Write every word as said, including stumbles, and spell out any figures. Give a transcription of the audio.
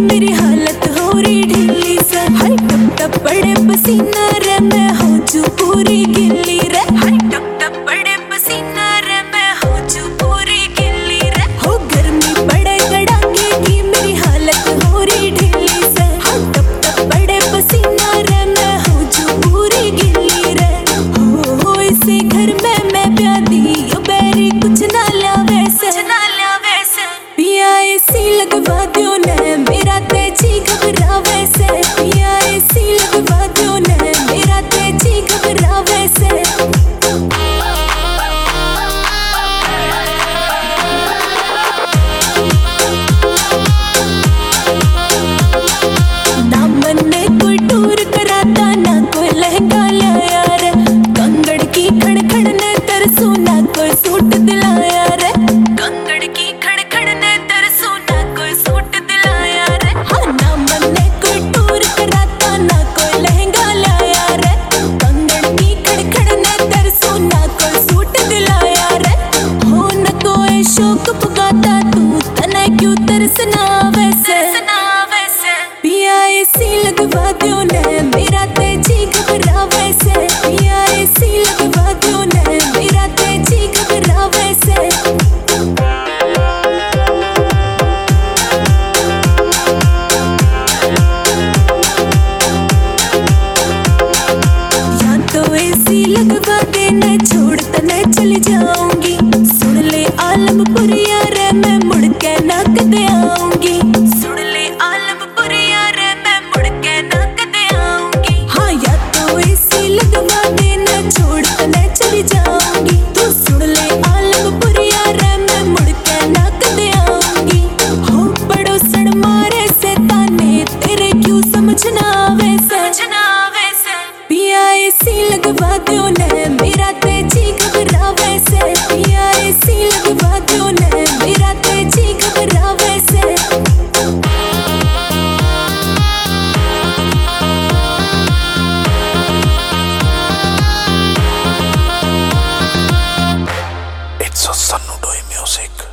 मेरी हालत हो रही ढीली से। हाय टप टप पड़े पसीना रे मैं हो जू पूरी गिल्ली रे। हाय टप टप पड़े पसीना रे मैं हो जू पूरी गिल्ली रे। हो गर्मी पड़े कड़ाके की मेरी हालत हो रही ढीली से। हाय टप टप पड़े पसीना रे मैं हो जू पूरी गिल्ली रे। हो हो इसे घर में मैं प्यादी बैरी कुछ ना ला वैसे पिया एसी लगवा दो ने मेरा तेजी घबरा वैसे। पिया एसी लगवा दो ने मेरा तेजी घबरा वैसे। ना मन ने कोई टूर कराता ना कोई लहंगा लाया रे। कंगड़ की खड़खड़ ने तरसू ना कोई सूट दिलाया रे। कंगड़ की खड़खड़ ने तरसू ना कोई सूट दिलाया रे। हाँ ना मन ने कोई टूर कराता ना कोई लहंगा लाया रे। कंगड़ की खड़खड़ ने तरसू ना कोई सूट दिलाया रे। हो न कोई शौक पुगाता तू तने क्यों तरसना वैसे। पिया एसी लगवा दो ने मेरा तेजी घबरा वैसे। पिया एसी लगवा दो ने मेरा तेजी घबरा वैसे। या तो एसी लगवा देना छोड़ तने चली जाऊंगी। सुन ले आलमपुरिया रे मैं मुड़ के ना कदे आऊंगी। सुन ले आलमपुरिया रे मैं मुड़ के ना कदे आऊंगी। हाँ या तो एसी लगवा देना छोड़ तने चली जाऊंगी। तू सुन ले आलमपुरिया रे मैं मुड़ के ना कदे आऊंगी। हो पड़ोसन मारे से ताने तेरे क्यों समझना वैसे। पिया एसी लगवा दो ने मेरा तेजी घबरा वैसे। पिया एसी लगवा दो ने मेरा तेजी घबरा वैसे। It's a Sannu Doi music.